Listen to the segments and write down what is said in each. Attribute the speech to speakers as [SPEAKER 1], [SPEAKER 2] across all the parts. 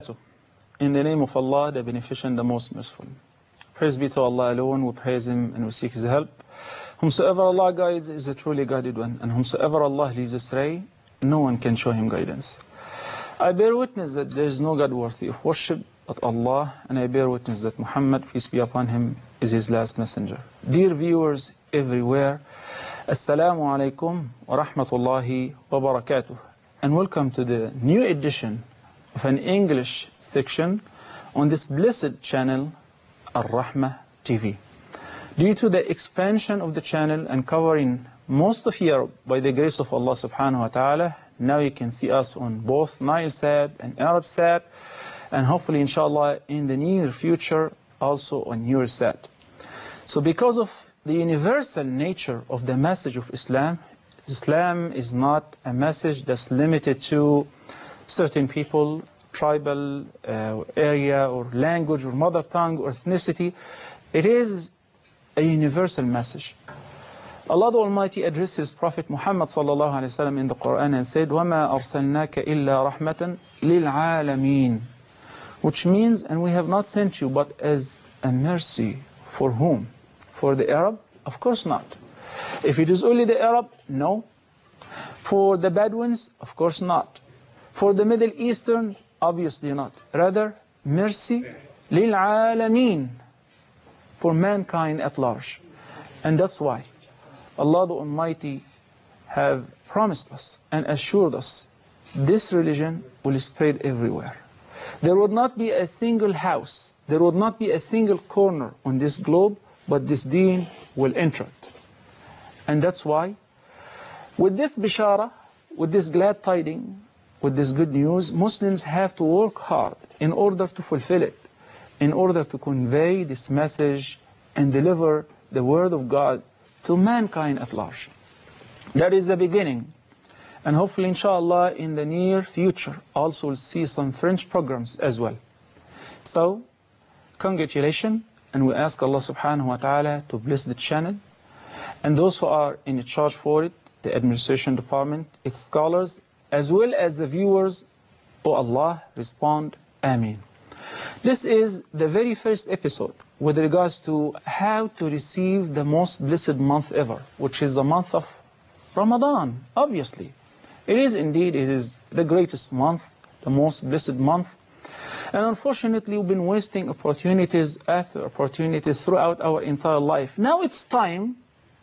[SPEAKER 1] In the name of Allah, the Beneficent, the Most Merciful. Praise be to Allah alone, we praise Him and we seek His help. Whomsoever Allah guides is a truly guided one, and whomsoever Allah leaves astray, no one can show him guidance. I bear witness that there is no God worthy of worship but Allah, and I bear witness that Muhammad, peace be upon him, is his last messenger. Dear viewers everywhere, Assalamu alaikum wa rahmatullahi wa barakatuh, and welcome to the new edition of an English section on this blessed channel, Ar-Rahmah TV. Due to the expansion of the channel and covering most of Europe by the grace of Allah subhanahu wa ta'ala, now you can see us on both Nilesat and Arabsat, and hopefully inshallah in the near future also on Eurosat. So because of the universal nature of the message of Islam, Islam is not a message that's limited to certain people, tribal area or language or mother tongue or ethnicity. It is a universal message. Allah the Almighty addressed His Prophet Muhammad sallallahu alaihi wasallam in the Quran and said, وَمَا أَرْسَلْنَاكَ إِلَّا رَحْمَةً لِلْعَالَمِينَ, which means, and we have not sent you but as a mercy. For whom? For the Arab? Of course not. If it is only the Arab, no. For the Bedouins? Of course not. For the Middle Easterns? Obviously not. Rather, mercy لِلْعَالَمِينَ, for mankind at large. And that's why Allah the Almighty have promised us and assured us this religion will spread everywhere. There would not be a single house, there would not be a single corner on this globe, but this deen will enter it. And that's why, with this bishara, with this glad tiding, with this good news, Muslims have to work hard in order to fulfill it, in order to convey this message and deliver the word of God to mankind at large. That is the beginning. And hopefully, inshallah, in the near future, also we'll see some French programs as well. So, congratulations, and we ask Allah subhanahu wa ta'ala to bless the channel, and those who are in charge for it, the administration department, its scholars, as well as the viewers. Oh Allah, respond, Ameen. This is the very first episode with regards to how to receive the most blessed month ever, which is the month of Ramadan, obviously. It is indeed, it is the greatest month, the most blessed month. And unfortunately, we've been wasting opportunities after opportunities throughout our entire life. Now it's time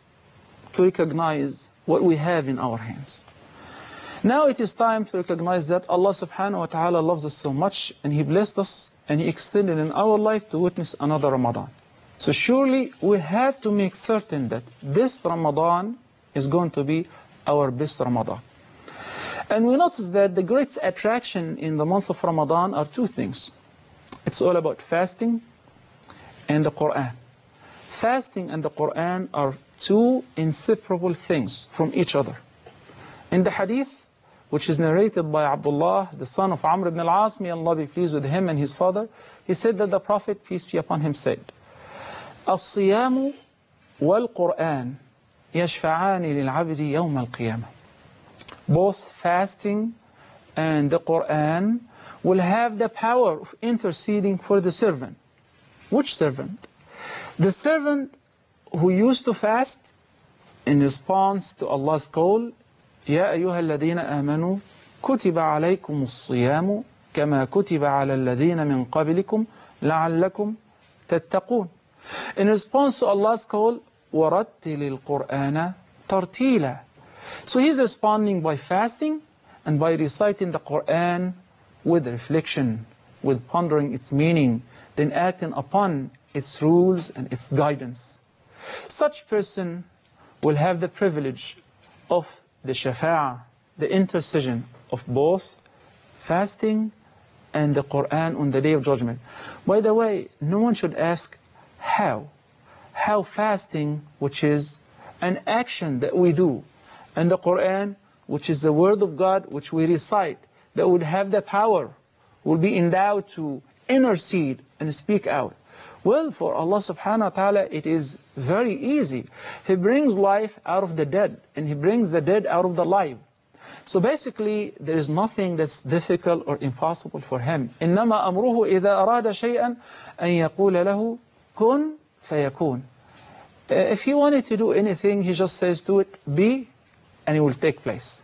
[SPEAKER 1] to recognize what we have in our hands. Now it is time to recognize that Allah subhanahu wa ta'ala loves us so much, and He blessed us and He extended in our life to witness another Ramadan. So surely we have to make certain that this Ramadan is going to be our best Ramadan. And we notice that the greatest attraction in the month of Ramadan are two things. It's all about fasting and the Quran. Fasting and the Quran are two inseparable things from each other. In the hadith, which is narrated by Abdullah, the son of Amr ibn al-As, may Allah be pleased with him and his father, he said that the Prophet, peace be upon him, said, الصيام والقرآن يشفعان للعبد يوم القيامة. Both fasting and the Quran will have the power of interceding for the servant. Which servant? The servant who used to fast in response to Allah's call, يا أيها الذين آمنوا كتب عليكم الصيام كما كتب على الذين من قبلكم لعلكم تتقون. In response to Allah's call, وَرَتِّلِ الْقُرْآنَ تَرْتِيلًا. So he's responding by fasting and by reciting the Quran with reflection, with pondering its meaning, then acting upon its rules and its guidance. Such person will have the privilege of the shafa'ah, the intercession of both fasting and the Quran on the Day of Judgment. By the way, no one should ask how. How fasting, which is an action that we do, and the Quran, which is the word of God, which we recite, that would have the power, will be endowed to intercede and speak out. Well, for Allah subhanahu wa ta'ala, it is very easy. He brings life out of the dead, and He brings the dead out of the life. So basically, there is nothing that's difficult or impossible for him. إنما أمره إذا أراد شيئا أن يقول له كن فيكون. If he wanted to do anything, he just says to it, be, and it will take place.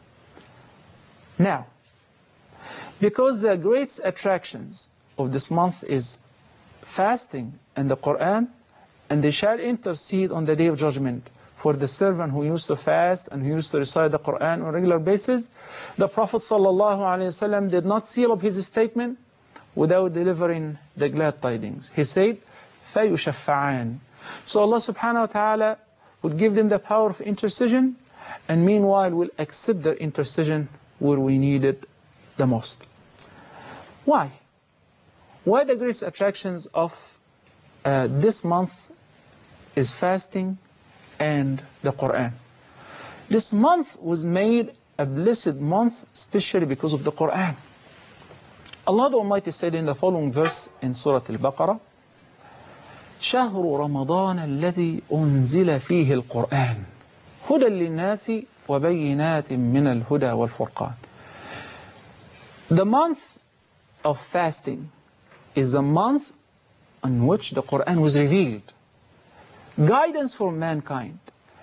[SPEAKER 1] Now, because the great attractions of this month is fasting and the Quran, and they shall intercede on the Day of Judgment for the servant who used to fast and who used to recite the Quran on a regular basis, the Prophet ﷺ did not seal up his statement without delivering the glad tidings. He said, فَيُشَفَّعَانِ. So Allah subhanahu wa ta'ala would give them the power of intercession, and meanwhile will accept their intercession where we need it the most. Why? Why the great attractions of this month is fasting and the Quran? This month was made a blessed month, especially because of the Quran. Allah the Almighty said in the following verse in Surah Al-Baqarah, شهر رمضان الذي أنزل فيه القرآن هدى للناس وبينات من الهدى والفرقان. The month of fasting is a month in which the Quran was revealed. Guidance for mankind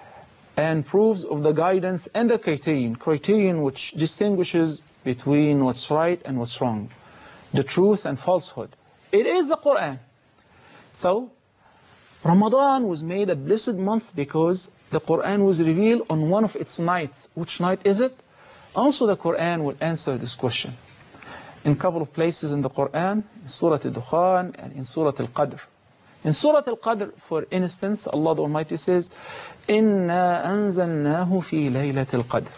[SPEAKER 1] and proofs of the guidance and the criterion which distinguishes between what's right and what's wrong, the truth and falsehood. It is the Quran. So, Ramadan was made a blessed month because the Quran was revealed on one of its nights. Which night is it? Also the Quran will answer this question. In a couple of places in the Quran, in Surah Al-Dukhan and in Surah Al-Qadr. In Surah Al-Qadr, for instance, Allah the Almighty says, إِنَّا أَنزَلْنَاهُ فِي لَيْلَةِ الْقَدْرِ.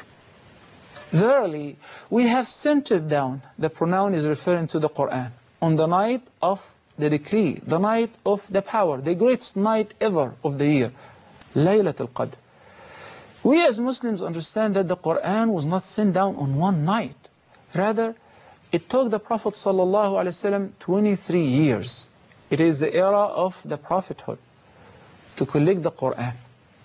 [SPEAKER 1] Verily, we have sent it down. The pronoun is referring to the Quran. On the night of the decree, the night of the power, the greatest night ever of the year, Laylat al-Qadr. We as Muslims understand that the Quran was not sent down on one night. Rather, it took the Prophet ﷺ 23 years. It is the era of the prophethood to collect the Quran.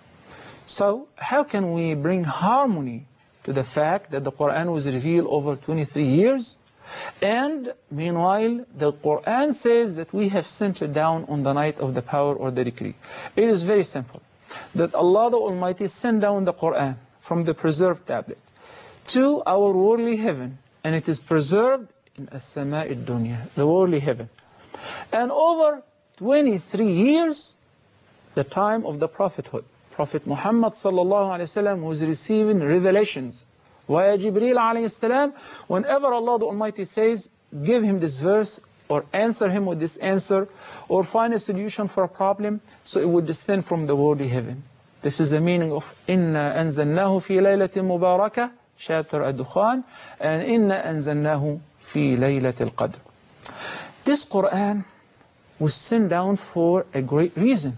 [SPEAKER 1] So, how can we bring harmony to the fact that the Quran was revealed over 23 years? And meanwhile, the Quran says that we have sent it down on the night of the power or the decree. It is very simple. That Allah the Almighty sent down the Quran from the preserved tablet to our worldly heaven. And it is preserved in as-sama' ad-dunya, the worldly heaven. And over 23 years, the time of the prophethood, Prophet Muhammad sallallahu alaihi wasallam was receiving revelations via Jibreel alayhi salam. Whenever Allah the Almighty says, give him this verse, or answer him with this answer, or find a solution for a problem, so it would descend from the worldly heaven. This is the meaning of إِنَّا أَنزَلْنَاهُ فِي لَيْلَةٍ مُبَارَكَةٍ, chapter Ad-Dukhan, and إِنَّا أَنزَلْنَاهُ فِي لَيْلَةِ الْقَدْرِ. This Quran was sent down for a great reason,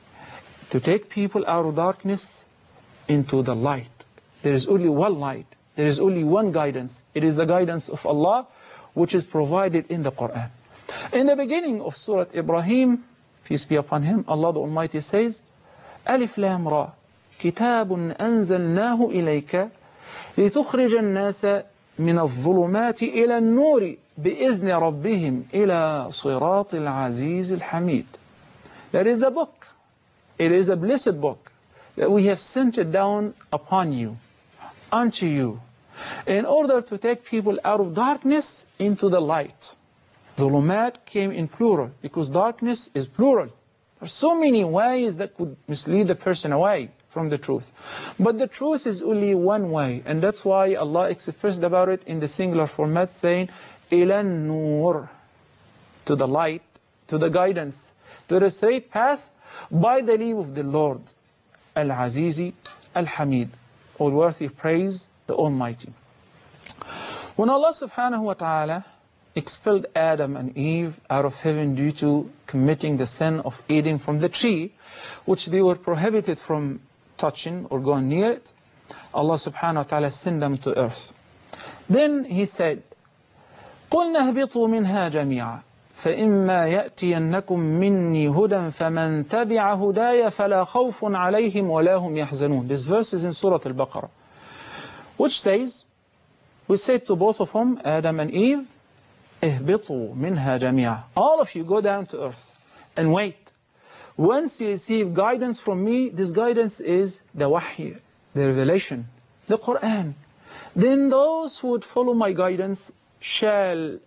[SPEAKER 1] to take people out of darkness into the light. There is only one light. There is only one guidance. It is the guidance of Allah, which is provided in the Quran. In the beginning of Surah Ibrahim, peace be upon him, Allah the Almighty says, ألف لام را كتاب أنزلناه إليك لتخرج الناس من الظلمات إلى النور بإذن ربهم إلى صراط العزيز الحميد. There is a book. It is a blessed book that we have sent it down upon you, unto you, in order to take people out of darkness into the light. Dhulumat came in plural because darkness is plural. There are so many ways that could mislead the person away from the truth. But the truth is only one way, and that's why Allah expressed about it in the singular format, saying, إِلَى النُّورِ, to the light, to the guidance, to the straight path, by the leave of the Lord, Al-Azizi, Al-Hamid, all worthy of praise, the Almighty. When Allah subhanahu wa ta'ala expelled Adam and Eve out of heaven due to committing the sin of eating from the tree, which they were prohibited from touching or going near it, Allah subhanahu wa ta'ala sent them to earth. Then He said, قُلْنَا اهْبِطُوا مِنْهَا جَمِيعًا فَإِمَّا يَأْتِيَنَّكُمْ مِنِّي هُدًى فَمَنْ تَبِعَ هُدَايَ فَلَا خَوْفٌ عَلَيْهِمْ وَلَا هُمْ يَحْزَنُونَ. This verse is in Surah Al-Baqarah, which says, We said to both of them, Adam and Eve, اهبطوا منها جميعا. All of you go down to earth and wait. Once you receive guidance from me, this guidance is the wahy, the revelation, the Quran. Then those who would follow my guidance shall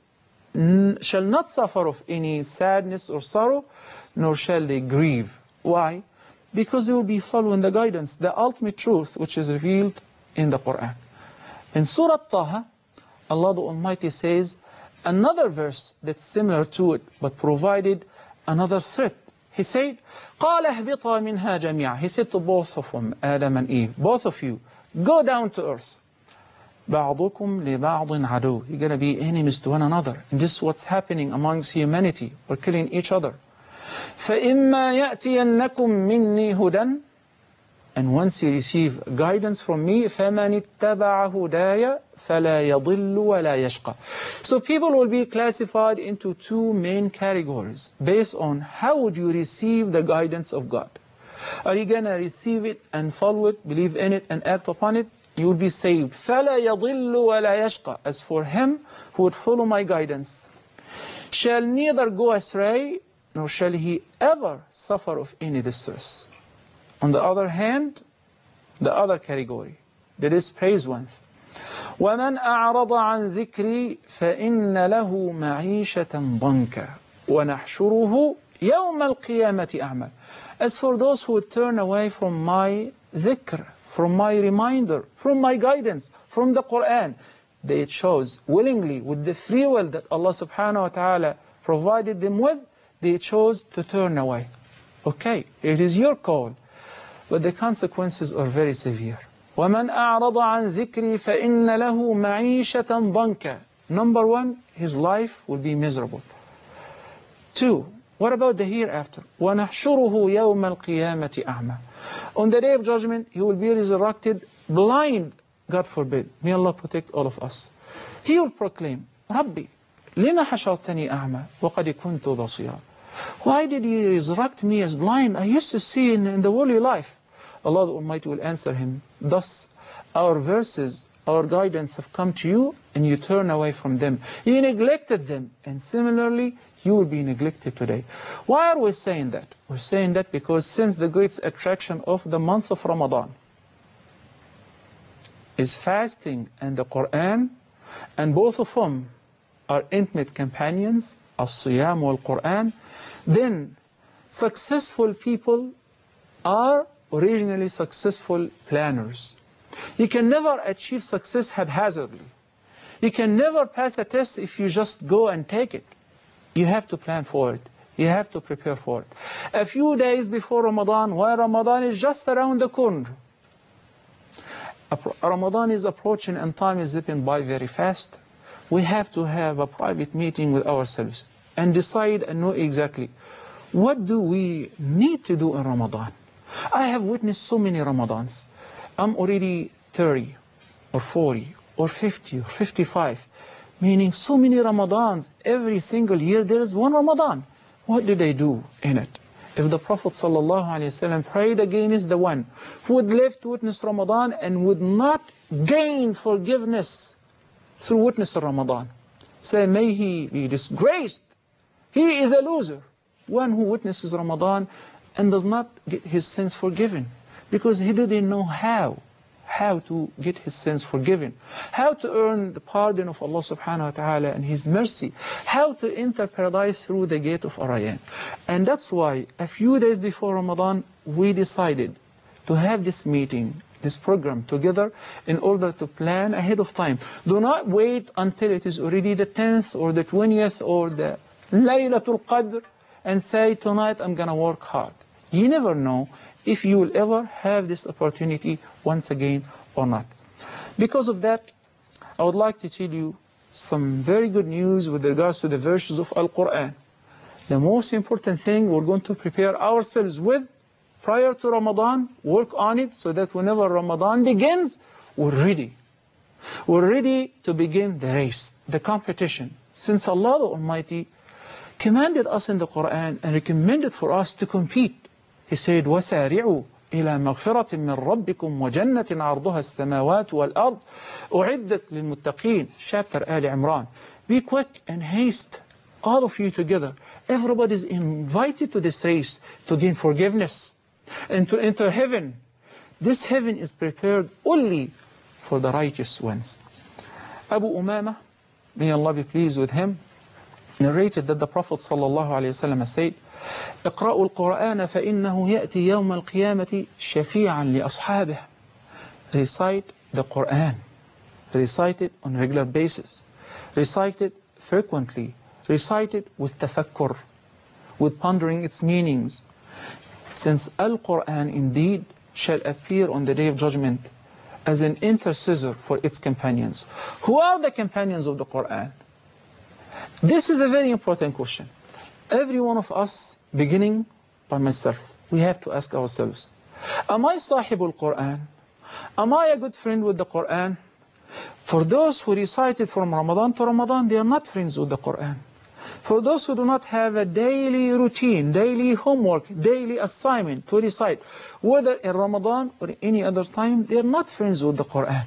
[SPEAKER 1] not suffer of any sadness or sorrow, nor shall they grieve. Why? Because they will be following the guidance, the ultimate truth which is revealed in the Quran. In Surah Taha, Allah the Almighty says another verse that's similar to it, but provided another threat. He said, قَالَ اهْبِطَا مِنْهَا جَمِيعًا. He said to both of them, Adam and Eve, both of you, go down to earth. بَعْضُكُمْ لِبَعْضٍ عَدُوٍ. You're going to be enemies to one another. And this is what's happening amongst humanity. We're killing each other. فَإِمَّا يَأْتِيَنَّكُمْ مِنِّي هُدًى. And once you receive guidance from me, فَمَنِ اتَّبَعَ هُدَايَ فَلَا يَضِلُّ وَلَا يَشْقَى. So people will be classified into two main categories based on how would you receive the guidance of God. Are you going to receive it and follow it, believe in it and act upon it? You will be saved. فَلَا يَضِلُّ وَلَا يَشْقَى. As for him who would follow my guidance, shall neither go astray, nor shall he ever suffer of any distress. On the other hand, the other category, that is praise one. وَمَنْ أَعْرَضَ عَنْ ذِكْرِي فَإِنَّ لَهُ مَعِيشَةً ضَنْكًا وَنَحْشُرُهُ يَوْمَ الْقِيَامَةِ أَعْمَى. As for those who turn away from my dhikr, from my reminder, from my guidance, from the Quran, they chose willingly with the free will that Allah subhanahu wa ta'ala provided them with, they chose to turn away. Okay, it is your call, but the consequences are very severe. وَمَنْ أَعْرَضَ عَنْ ذِكْرِي فَإِنَّ لَهُ مَعِيشَةً ضَنْكًا. Number one, his life will be miserable. Two, what about the hereafter? وَنَحْشُرُهُ يَوْمَ الْقِيَامَةِ أَعْمَى. On the day of judgment, he will be resurrected blind, God forbid. May Allah protect all of us. He will proclaim, رَبِّي لِمَ حَشَرْتَنِي أَعْمَى وَقَدْ كُنْتُ بَصِيرًا. Why did you resurrect me as blind? I used to see in the worldly life. Allah the Almighty will answer him, thus our verses, our guidance have come to you and you turn away from them. You neglected them, and similarly you will be neglected today. Why are we saying that? We're saying that because since the great attraction of the month of Ramadan is fasting and the Quran, and both of them are intimate companions, as-siyam wal-Quran, then successful people are originally successful planners. You can never achieve success haphazardly. You can never pass a test if you just go and take it. You have to plan for it. You have to prepare for it. A few days before Ramadan, while Ramadan is just around the corner, Ramadan is approaching and time is zipping by very fast. We have to have a private meeting with ourselves and decide and know exactly what do we need to do in Ramadan. I have witnessed so many Ramadans. I'm already 30 or 40 or 50 or 55, meaning so many Ramadans. Every single year there is one Ramadan. What did they do in it? If the Prophet ﷺ prayed against the one who would live to witness Ramadan and would not gain forgiveness through witness of Ramadan, say, may he be disgraced. He is a loser. One who witnesses Ramadan and does not get his sins forgiven because he didn't know how to get his sins forgiven, how to earn the pardon of Allah subhanahu wa ta'ala and His mercy, how to enter paradise through the gate of Ar-Rayyan. And that's why a few days before Ramadan we decided to have this meeting, this program together in order to plan ahead of time. Do not wait until it is already the 10th or the 20th or the Laylatul Qadr and say, tonight I'm going to work hard. You never know if you will ever have this opportunity once again or not. Because of that, I would like to tell you some very good news with regards to the verses of Al-Quran. The most important thing we're going to prepare ourselves with prior to Ramadan, work on it so that whenever Ramadan begins, we're ready. We're ready to begin the race, the competition. Since Allah the Almighty commanded us in the Quran and recommended for us to compete. He said, وَسَارِعُوا إلى مغفرة من ربكم وجنة عرضها السماوات والأرض أعدت للمتقين. Chapter Ali Imran. Be quick and haste, all of you together. Everybody is invited to this race to gain forgiveness and to enter heaven. This heaven is prepared only for the righteous ones. Abu Umama, may Allah be pleased with him, narrated that the Prophet ﷺ said, اقرأوا القرآن فإنه يأتي يوم القيامة شفيعا لأصحابه. Recite the Quran. Recite it on a regular basis. Recite it frequently. Recite it with tafakkur, with pondering its meanings. Since Al-Quran indeed shall appear on the Day of Judgment as an intercessor for its companions. Who are the companions of the Quran? This is a very important question. Every one of us, beginning by myself, we have to ask ourselves, am I Sahibul Quran? Am I a good friend with the Quran? For those who recite it from Ramadan to Ramadan, they are not friends with the Quran. For those who do not have a daily routine, daily homework, daily assignment to recite, whether in Ramadan or any other time, they are not friends with the Quran.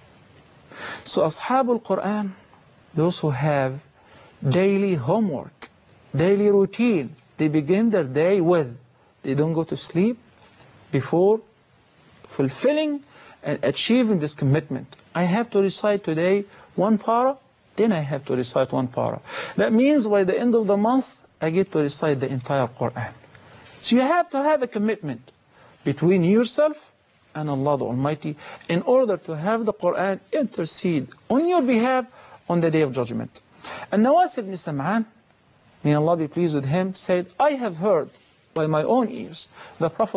[SPEAKER 1] So Ashabul Quran, those who have daily homework, daily routine, they begin their day with, they don't go to sleep before fulfilling and achieving this commitment. I have to recite today one para, then I have to recite one para. That means by the end of the month, I get to recite the entire Quran. So you have to have a commitment between yourself and Allah the Almighty in order to have the Quran intercede on your behalf on the Day of Judgment. And Nawas ibn Sam'an, may Allah be pleased with him, said, I have heard by my own ears the Prophet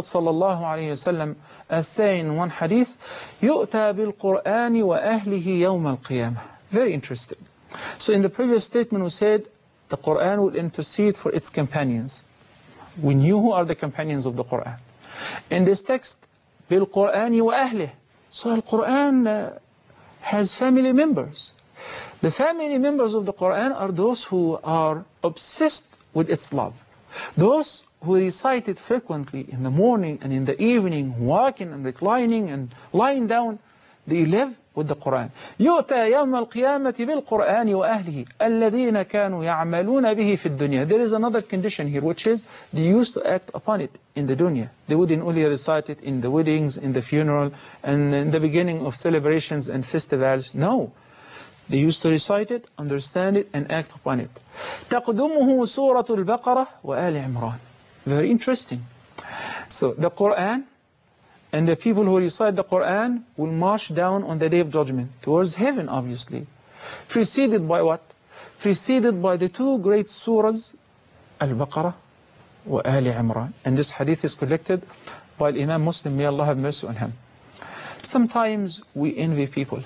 [SPEAKER 1] ﷺ as saying in one hadith, يُؤْتَى بِالْقُرْآنِ وَأَهْلِهِ يَوْمَ الْقِيَامَةِ. Very interesting. So in the previous statement we said the Quran will intercede for its companions. We knew who are the companions of the Quran. In this text, بِالْقُرْآنِ وَأَهْلِهِ. So the Quran has family members. The family members of the Quran are those who are obsessed with its love. Those who recite it frequently in the morning and in the evening, walking and reclining and lying down, they live with the Quran. يُؤْتَى يَوْمَ الْقِيَامَةِ بِالْقُرْآنِ وَأَهْلِهِ الَّذِينَ كَانُوا يَعْمَلُونَ بِهِ فِي الدُّنْيَا. There is another condition here, which is they used to act upon it in the dunya. They wouldn't only recite it in the weddings, in the funeral, and in the beginning of celebrations and festivals. No. They used to recite it, understand it, and act upon it. تَقْدُمُهُ سُورَةُ الْبَقَرَةِ وَآلِ عِمْرَانِ. Very interesting. So the Quran and the people who recite the Quran will march down on the Day of Judgment towards heaven, obviously. Preceded by what? Preceded by the two great surahs, Al-Baqarah wa Ali Imran. And this hadith is collected by Imam Muslim, may Allah have mercy on him. Sometimes we envy people.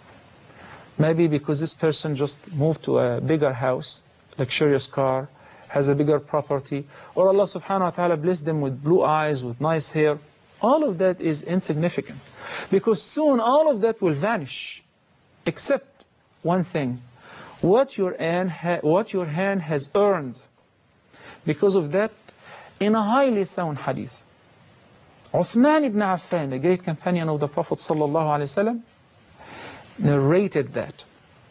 [SPEAKER 1] Maybe because this person just moved to a bigger house, luxurious car, has a bigger property, or Allah subhanahu wa ta'ala blessed them with blue eyes, with nice hair. All of that is insignificant. Because soon all of that will vanish. Except one thing. What your hand has earned. Because of that, in a highly sound hadith, Uthman ibn Affan, the great companion of the Prophet sallallahu alaihi wasallam, narrated that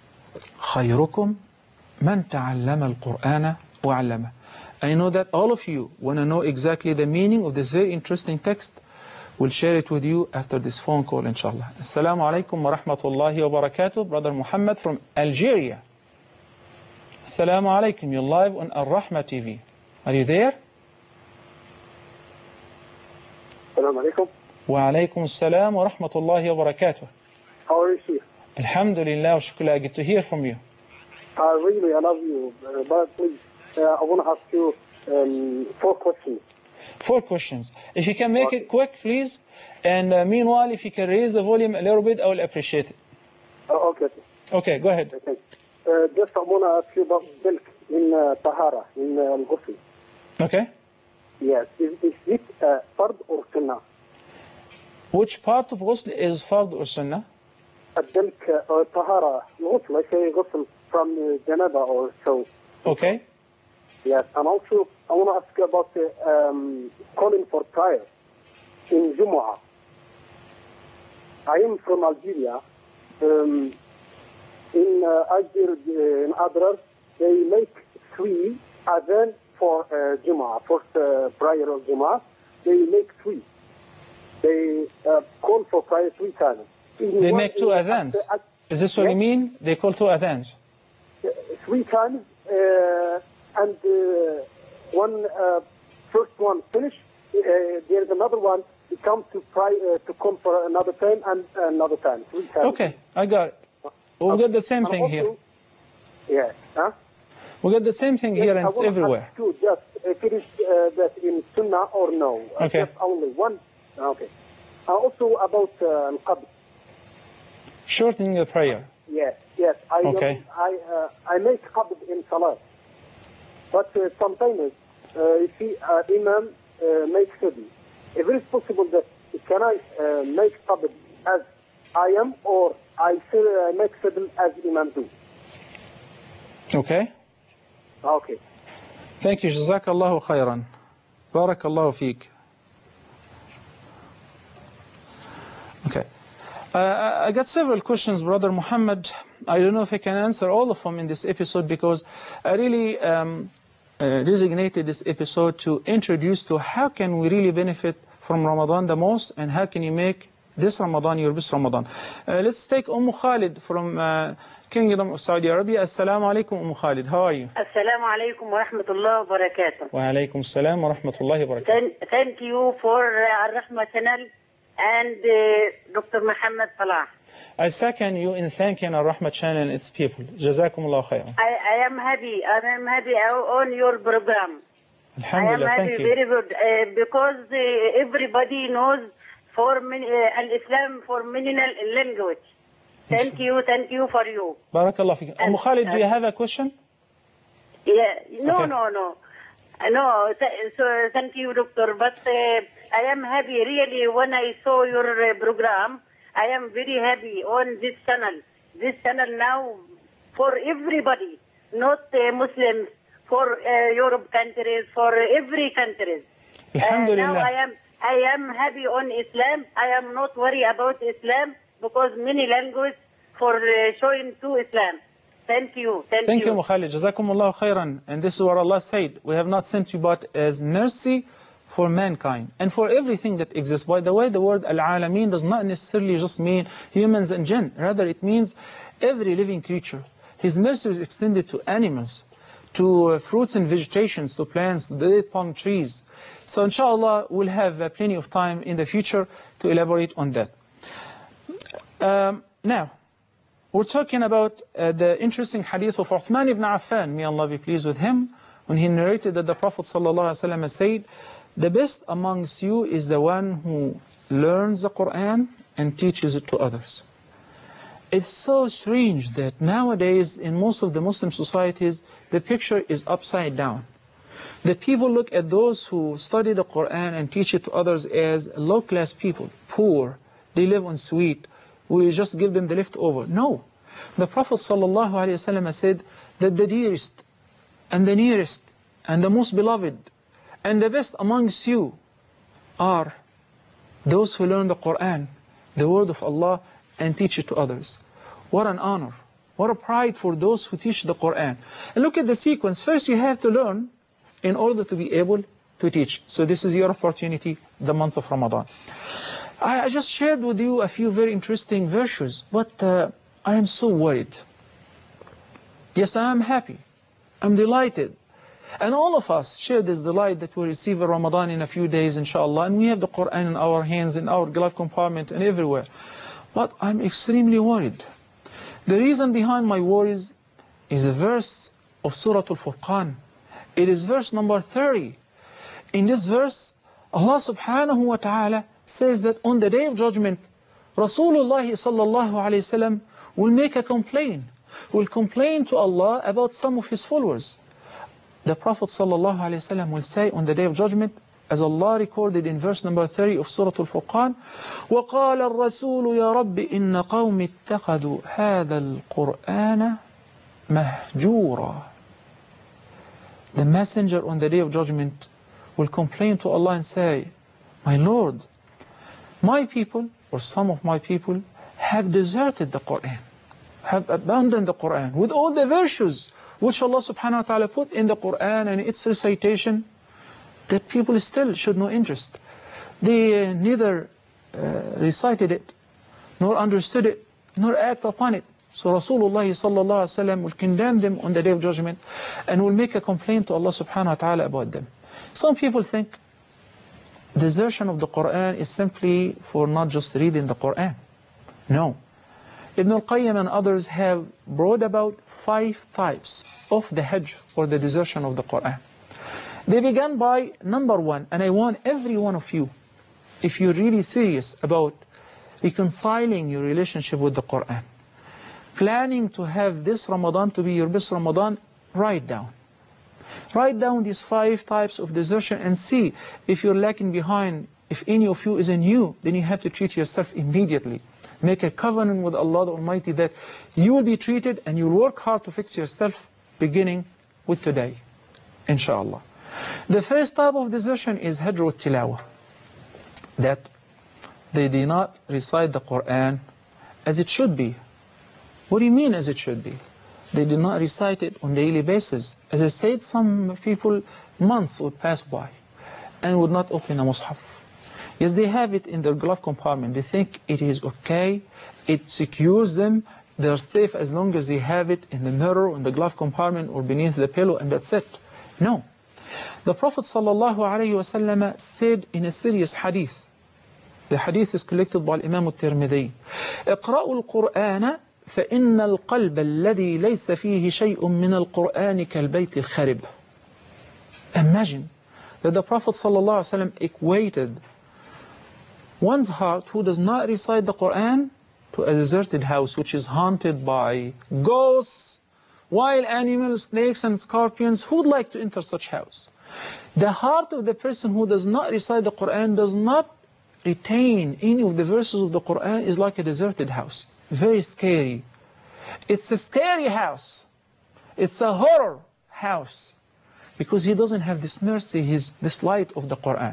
[SPEAKER 1] خيركم من تعلم القرآن وعلمه. I know that all of you want to know exactly the meaning of this very interesting text. We'll share it with you after this phone call, inshallah. Assalamu alaikum wa rahmatullahi wa barakatuh. Brother Muhammad from Algeria. Assalamu alaikum. You're live on Al-Rahma TV. Are you there?
[SPEAKER 2] Assalamu alaikum.
[SPEAKER 1] Wa alaikum assalam wa rahmatullahi wa barakatuh.
[SPEAKER 2] How are you, Sheikh?
[SPEAKER 1] Alhamdulillah wa shukrullah. Good to hear from you.
[SPEAKER 2] Really, I love you. But please, I want to ask you 4 questions.
[SPEAKER 1] 4 questions. If you can make it quick, please. And meanwhile, if you can raise the volume a little bit, I will appreciate it.
[SPEAKER 2] Okay.
[SPEAKER 1] Okay, go ahead.
[SPEAKER 2] Okay. Just I want to ask you about milk in Tahara, in Al-Ghusl.
[SPEAKER 1] Okay.
[SPEAKER 2] Yes. Is it Fard or Sunnah?
[SPEAKER 1] Which part of Ghusl is Fard or Sunnah?
[SPEAKER 2] Milk or Tahara. Ghusl, I say Ghusl from Janaba or so.
[SPEAKER 1] Okay.
[SPEAKER 2] Yes. And also, I want to ask you about calling for prayer. in Jumu'ah. I am from Algeria. In Algeria, in Adrar, they make 3 adhan for Jumu'ah, first prayer of Jumu'ah. They make 3. They call for prayer 3 times.
[SPEAKER 1] They make 2 adhans. Is this what you mean? They call 2 adhans.
[SPEAKER 2] 3 times, and first one finished. There's another one. He comes to come for another time and another time. 3 times.
[SPEAKER 1] Okay, I got it. We've got the same thing here.
[SPEAKER 2] Yeah. Huh?
[SPEAKER 1] We got the same thing here, and it's everywhere.
[SPEAKER 2] To just if it is that in Sunnah or no.
[SPEAKER 1] Okay.
[SPEAKER 2] Just only one. Okay. Also about Al-Qabd.
[SPEAKER 1] Shortening the prayer.
[SPEAKER 2] Yes.
[SPEAKER 1] Okay.
[SPEAKER 2] I make Qabd in Salah. But sometimes you see Imam makes Sadi. If it is possible that can I make Qabd as I am, or I make Sadi as Imam do?
[SPEAKER 1] Okay.
[SPEAKER 2] Okay.
[SPEAKER 1] Thank you. Jazakallahu khairan. Barakallahu feek. Okay. I got several questions, Brother Muhammad. I don't know if I can answer all of them in this episode, because I really designated this episode to introduce to how can we really benefit from Ramadan the most, and how can you make this Ramadan your best Ramadan. Let's take Khalid from Kingdom of Saudi Arabia. Assalamu alaikum, Khalid. How are you?
[SPEAKER 3] Assalamu alaikum wa rahmatullahi wa barakatuh.
[SPEAKER 1] Wa alaikum assalam wa rahmatullahi wa barakatuh.
[SPEAKER 3] Thank you for Al-Rahma channel and Dr. Muhammad Salah.
[SPEAKER 1] I second you in thanking Al-Rahma channel and its people. Jazakumullah khairan.
[SPEAKER 3] I am happy on your program.
[SPEAKER 1] Alhamdulillah,
[SPEAKER 3] I am happy, very good, because everybody knows for Al-Islam for many language. Thank you for you.
[SPEAKER 1] Barakallah feek. Khalid, do you have a question?
[SPEAKER 3] Yeah, no. So thank you, doctor. But I am happy really when I saw your program. I am very happy on this channel. This channel now for everybody, not Muslims, for Europe countries, for every country.
[SPEAKER 1] Alhamdulillah.
[SPEAKER 3] Now I am happy on Islam. I am not worried about Islam, because many language for showing to Islam. Thank you.
[SPEAKER 1] Thank you, Khalid. Jazakumullah khairan. And this is what Allah said. We have not sent you but as mercy for mankind and for everything that exists. By the way, the word al-alamin does not necessarily just mean humans and jinn. Rather, it means every living creature. His mercy is extended to animals, to fruits and vegetations, to plants, the palm trees. So inshallah, we'll have plenty of time in the future to elaborate on that. Now, we're talking about the interesting hadith of Uthman ibn Affan, may Allah be pleased with him, when he narrated that the Prophet ﷺ said, the best amongst you is the one who learns the Quran and teaches it to others. It's so strange that nowadays in most of the Muslim societies, the picture is upside down. The people look at those who study the Quran and teach it to others as low-class people, poor, they live on sweet, we just give them the leftover. No. The Prophet ﷺ said that the dearest and the nearest and the most beloved and the best amongst you are those who learn the Quran, the word of Allah, and teach it to others. What an honor. What a pride for those who teach the Quran. And look at the sequence. First you have to learn in order to be able to teach. So this is your opportunity, the month of Ramadan. I just shared with you a few very interesting virtues, but I am so worried. Yes, I am happy. I'm delighted. And all of us share this delight that we receive a Ramadan in a few days, inshallah. And we have the Quran in our hands, in our glove compartment, and everywhere. But I'm extremely worried. The reason behind my worries is a verse of Surah Al-Furqan. It is verse number 30. In this verse, Allah subhanahu wa ta'ala says that on the day of judgment, Rasulullah sallallahu alayhi wasallam will make a complaint. Will complain to Allah about some of his followers. The Prophet sallallahu alayhi wasallam will say on the day of judgment, as Allah recorded in verse number 30 of Surah Al-Furqan, وَقَالَ الرَّسُولُ يَا رَبِّ إِنَّ قَوْمِ اتَّخَذُوا هَذَا الْقُرْآنَ مَهْجُورًا. The messenger on the day of judgment will complain to Allah and say, my Lord, My people, or some of my people, have deserted the Quran, have abandoned the Quran with all the virtues which Allah subhanahu wa ta'ala put in the Quran and its recitation, that people still showed no interest. They neither recited it, nor understood it, nor act upon it. So Rasulullah sallallahu alaihi wasallam will condemn them on the Day of Judgment and will make a complaint to Allah subhanahu wa ta'ala about them. Some people think desertion of the Quran is simply for not just reading the Quran. No. Ibn al-Qayyim and others have brought about 5 types of the hajj, or the desertion of the Quran. They began by number 1, and I want every one of you, if you're really serious about reconciling your relationship with the Quran, planning to have this Ramadan to be your best Ramadan, write down. Write down these 5 types of desertion and see if you're lacking behind. If any of you isn't you, then you have to treat yourself immediately. Make a covenant with Allah the Almighty that you will be treated, and you'll work hard to fix yourself beginning with today, inshallah. The first type of desertion is hajr al-tilawah, that they do not recite the Quran as it should be. What do you mean as it should be? They do not recite it on a daily basis. As I said, some people, months would pass by and would not open a mushaf. Yes, they have it in their glove compartment. They think it is okay, it secures them, they are safe as long as they have it in the mirror, in the glove compartment, or beneath the pillow, and that's it. No. The Prophet ﷺ said in a serious hadith, the hadith is collected by Imam al-Tirmidhi, اقرأوا القرآن فإن القلب الذي ليس فيه شيء من القرآن كالبيت الخرب. Imagine that the Prophet ﷺ equated one's heart who does not recite the Quran to a deserted house which is haunted by ghosts, wild animals, snakes and scorpions. Who would like to enter such house? The heart of the person who does not recite the Quran, does not retain any of the verses of the Quran, is like a deserted house. Very scary. It's a scary house. It's a horror house, because he doesn't have this mercy, this light of the Quran.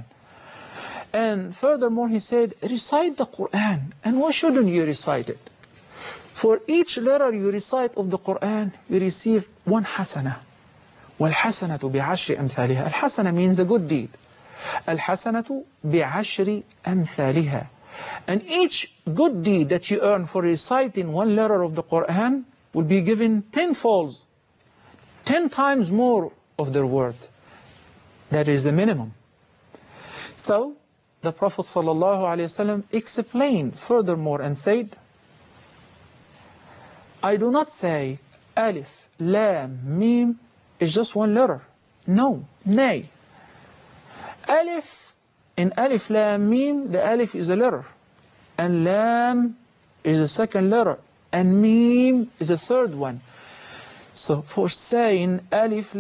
[SPEAKER 1] And furthermore, he said, recite the Quran. And why shouldn't you recite it? For each letter you recite of the Quran, you receive 1 hasana. وَالْحَسَنَةُ بِعَشْرِ أَمْثَالِهَا. Al-hasana means a good deed. Al-hasanatu bi'ashri amthaliha. And each good deed that you earn for reciting 1 letter of the Quran will be given 10 folds, 10 times more of their worth. That is the minimum. So, the Prophet ﷺ explained furthermore and said, I do not say alif, lam, mim is just 1 letter. No, nay. Alif, in alif, lam, mim, the alif is a letter, and lam is a 2nd letter, and mim is a 3rd one. So for saying alif,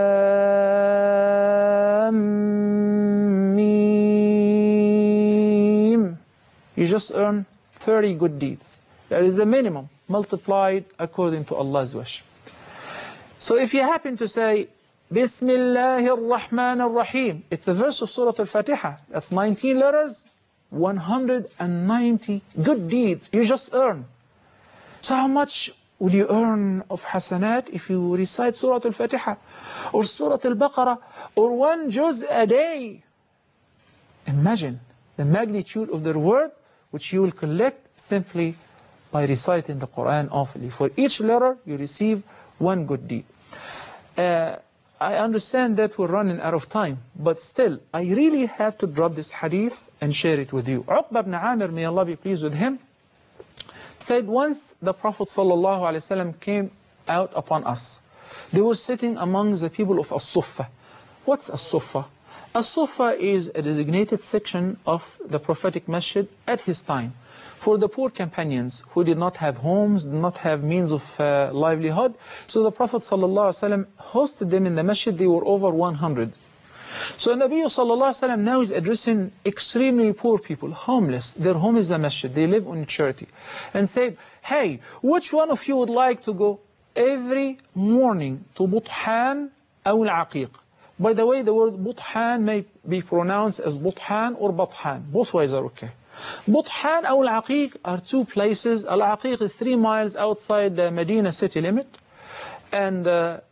[SPEAKER 1] lam, mim, you just earn 30 good deeds. That is a minimum, multiplied according to Allah's wish. So if you happen to say, Bismillahir Rahmanir Rahim, it's a verse of Surah Al-Fatiha. That's 19 letters, 190 good deeds you just earn. So how much will you earn of hasanat if you recite Surah Al-Fatiha or Surah Al-Baqarah or 1 juz a day? Imagine the magnitude of the reward which you will collect simply by reciting the Quran awfully. For each letter you receive 1 good deed. I understand that we're running out of time, but still, I really have to drop this hadith and share it with you. Uqba ibn Amir, may Allah be pleased with him, said once the Prophet ﷺ came out upon us. They were sitting among the people of As-Suffa. What's As-Suffa? As-Suffa is a designated section of the prophetic masjid at his time for the poor companions who did not have homes, did not have means of livelihood. So the Prophet ﷺ hosted them in the masjid. They were over 100. So Nabi ﷺ now is addressing extremely poor people, homeless. Their home is the masjid. They live on charity. And said, hey, which one of you would like to go every morning to Buthan or Al-Aqiq? By the way, the word Buthan may be pronounced as Buthan or Bathan. Both ways are okay. Buthan or Al-Aqiq are two places. Al-Aqiq is 3 miles outside the Medina city limit. And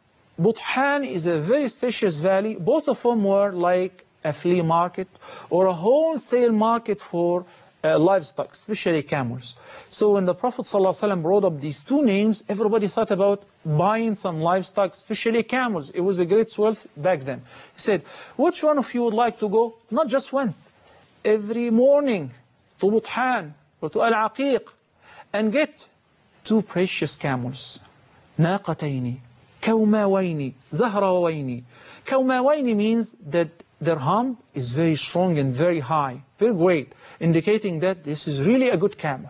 [SPEAKER 1] Buthan is a very spacious valley. Both of them were like a flea market or a wholesale market for livestock, especially camels. So when the Prophet ﷺ brought up these two names, everybody thought about buying some livestock, especially camels. It was a great wealth back then. He said, which one of you would like to go? Not just once, every morning to Buthan or to Al-Aqiq and get 2 precious camels. ناقتين كوماوين زهراوين. Kawmawaini means that their hump is very strong and very high, very great, indicating that this is really a good camel.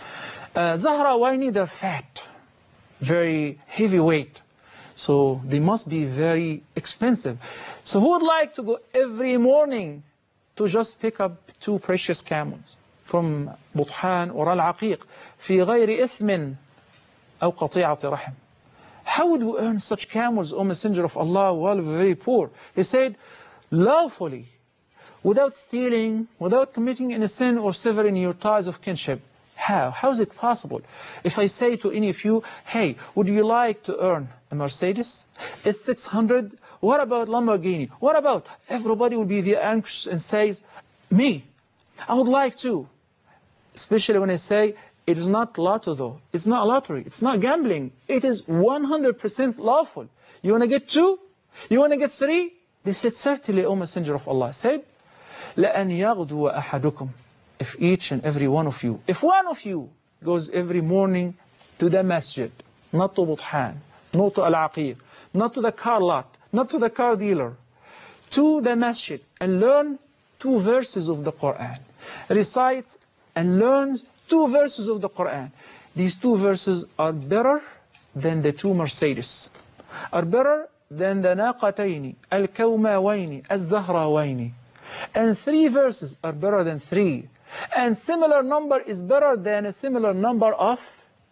[SPEAKER 1] Zahrawaini, they're fat, very heavyweight, so they must be very expensive. So who would like to go every morning to just pick up 2 precious camels from Buthan or Al-Aqiq في غير إثم أو قطيعة رحم? How would we earn such camels, O Messenger of Allah, while we're very poor? He said, lawfully, without stealing, without committing any sin or severing your ties of kinship. How? How is it possible? If I say to any of you, hey, would you like to earn a Mercedes? It's 600. What about Lamborghini? What about? Everybody will be there anxious and says, me, I would like to. Especially when I say, it is not lotto though. It's not lottery. It's not gambling. It is 100% lawful. You want to get 2? You want to get 3? They said, certainly, O Messenger of Allah said, لَأَنْ يَغْدُوَ أَحَدُكُمْ. If each and every one of you, if one of you goes every morning to the masjid, not to Buthan, not to Al-Aqiq, not to the car lot, not to the car dealer, to the masjid and learn 2 verses of the Quran, recites and learns 2 verses of the Quran. These 2 verses are better than the 2 Mercedes, are better than the naqataini, al-kawmawaini, az-zahrawaini. And 3 verses are better than 3. And similar number is better than a similar number of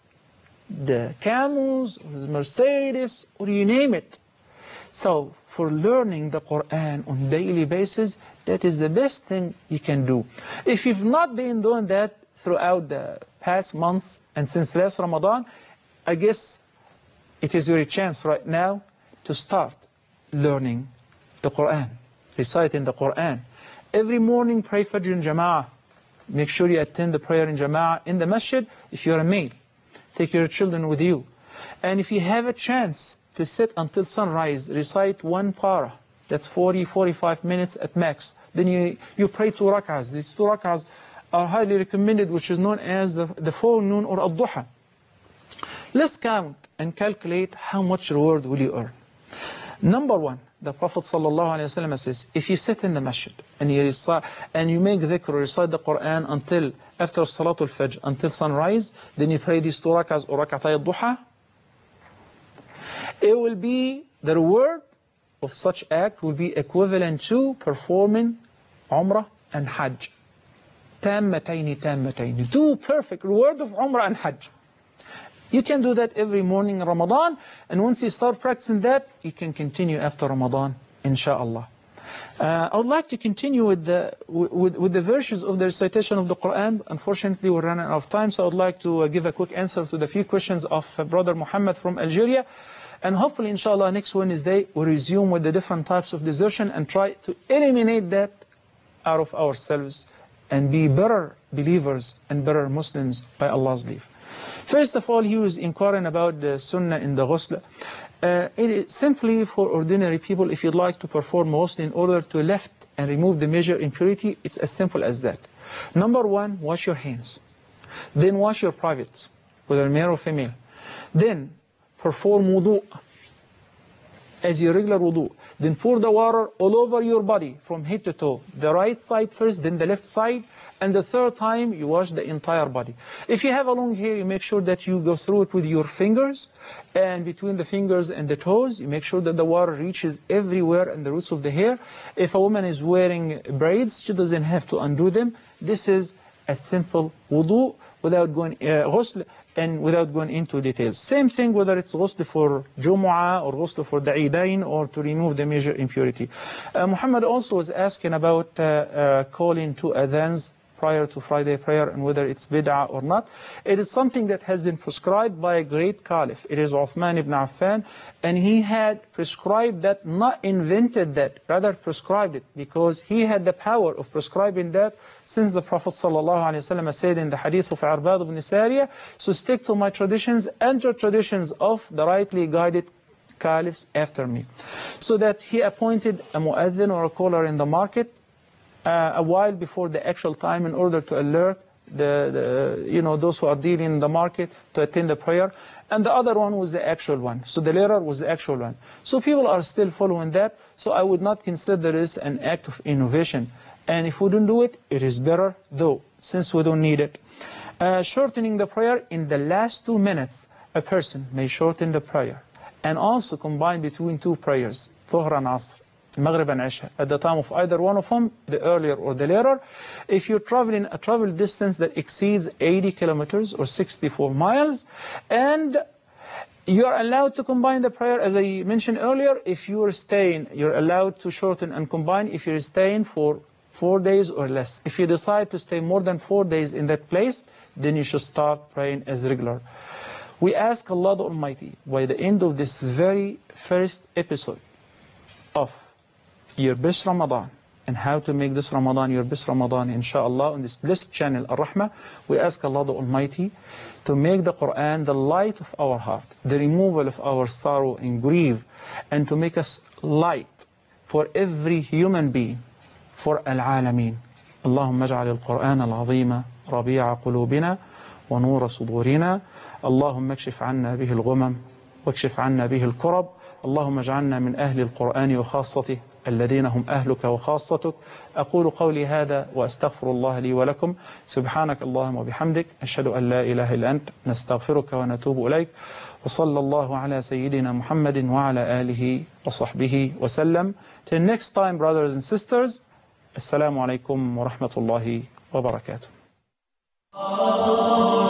[SPEAKER 1] the camels, or the Mercedes, or you name it. So for learning the Quran on daily basis, that is the best thing you can do. If you've not been doing that throughout the past months and since last Ramadan, I guess it is your chance right now to start learning the Quran, reciting the Quran. Every morning pray Fajr in Jama'ah. Make sure you attend the prayer in Jama'ah in the masjid. If you're a male, take your children with you. And if you have a chance to sit until sunrise, recite 1 para. That's 40-45 minutes at max. Then you pray 2 rak'ahs. These 2 rak'ahs are highly recommended, which is known as the forenoon or ad-duha. Let's count and calculate how much reward will you earn. Number 1, the Prophet ﷺ says, if you sit in the masjid and you recite and you make dhikr or recite the Quran until after Salatul Fajr, until sunrise, then you pray these 2 rak'ahs or rak'atay ad-duha, it will be, the reward of such act will be equivalent to performing Umrah and Hajj. Tammatayn. 2 perfect reward of Umrah and Hajj. You can do that every morning in Ramadan, and once you start practicing that, you can continue after Ramadan, inshallah. I would like to continue with the verses of the recitation of the Quran. Unfortunately, we're running out of time, so I would like to give a quick answer to the few questions of Brother Muhammad from Algeria. And hopefully, inshallah, next Wednesday, we'll resume with the different types of desertion and try to eliminate that out of ourselves and be better believers and better Muslims by Allah's leave. First of all, he was inquiring about the sunnah in the ghusl. It is simply for ordinary people, if you'd like to perform ghusl in order to lift and remove the major impurity, it's as simple as that. Number 1, wash your hands. Then wash your privates, whether male or female. Then perform wudu as your regular wudu. Then pour the water all over your body from head to toe. The right side first, then the left side. And the 3rd time, you wash the entire body. If you have a long hair, you make sure that you go through it with your fingers. And between the fingers and the toes, you make sure that the water reaches everywhere in the roots of the hair. If a woman is wearing braids, she doesn't have to undo them. This is a simple wudu without going ghusl and without going into details. Same thing whether it's ghusl for Jumu'ah or ghusl for the Eidain or to remove the major impurity. Muhammad also was asking about calling 2 adhans prior to Friday prayer and whether it's bid'ah or not. It is something that has been prescribed by a great caliph. It is Uthman ibn Affan, and he had prescribed that, not invented that, rather prescribed it, because he had the power of prescribing that, since the Prophet ﷺ said in the hadith of Arbad ibn Sariya, so stick to my traditions and your traditions of the rightly guided caliphs after me. So that he appointed a mu'adhin or a caller in the market a while before the actual time, in order to alert those who are dealing in the market to attend the prayer. And the other one was the actual one. So the later was the actual one. So people are still following that. So I would not consider this an act of innovation. And if we don't do it, it is better though, since we don't need it. Shortening the prayer in the last 2 minutes. A person may shorten the prayer and also combine between two prayers, Dhuhr and Asr, Maghrib and Isha, at the time of either one of them, the earlier or the later. If you're traveling a travel distance that exceeds 80 kilometers or 64 miles, and you are allowed to combine the prayer, as I mentioned earlier. If you are staying, you're allowed to shorten and combine if you're staying for 4 days or less. If you decide to stay more than 4 days in that place, then you should start praying as regular. We ask Allah the Almighty, by the end of this very first episode of your best Ramadan, and how to make this Ramadan your best Ramadan, inshallah, on this blessed channel, Ar-Rahmah, we ask Allah the Almighty to make the Quran the light of our heart, the removal of our sorrow and grief, and to make us light for every human being, for Al-Alameen. اللهم اجعل القرآن العظيم ربيع قلوبنا ونور صدورنا. اللهم اكشف عنا به الغمم واكشف عنا به الكرب. اللهم اجعلنا من أهل القرآن وخاصته الذين هم أهلك وخاصتك. أقول قولي هذا وأستغفر الله لي ولكم. سبحانك اللهم وبحمدك أشهد أن لا إله إلا أنت نستغفرك ونتوب إليك. وصلى الله على سيدنا محمد وعلى آله وصحبه وسلم. Till next time, brothers and sisters, السلام عليكم ورحمة الله وبركاته.